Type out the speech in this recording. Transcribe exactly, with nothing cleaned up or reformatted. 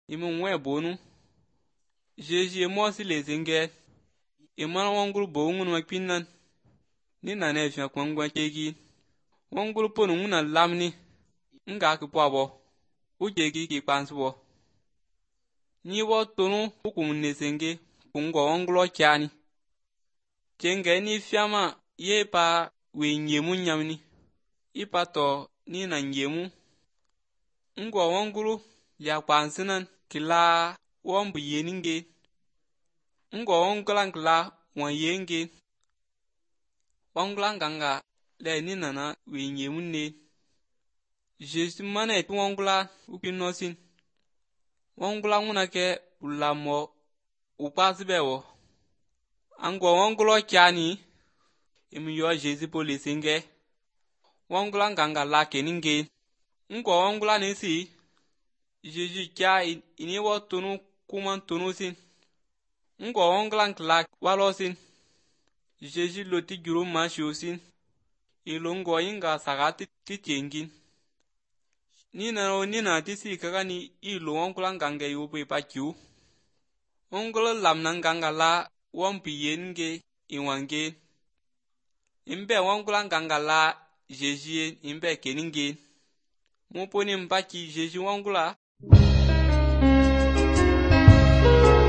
imun we bonu jeji emosi le zinge iman wongul bo ngun makinan ni na ne jwa kwangwa kegi wongul ponu nguna lamni nga ki pwabo ujegi ki pansbo ni wo tonu hukum ne zinge kungo wongulo kyani jenge ni fiama ye pa we nyemu nyamni ipato ni na nyemu ngo wongulu ya kwansinan kila wombu yeninge ngo wongulan kila won yenge wongulan ganga le ni nana we nyemu ne jesu mane wongula ukinosin wongula nguna ke ulamo upasbewo ango wongulo kyani imi yo jesu polisinge wongula ganga la keninge ngo wongula nisi jesu kya ini wo tunu kuman tunusin ngo wongula kla walosin jesu loti juru mashosin ilongo inga sagati titengin ni na ni na tisi kaga ni ilo wongula ganga yubu pachu wongula lamnan ganga la wompi yenge iwange imbe wongula ganga la jesu imbe keninge muponi mpaki jesu wongula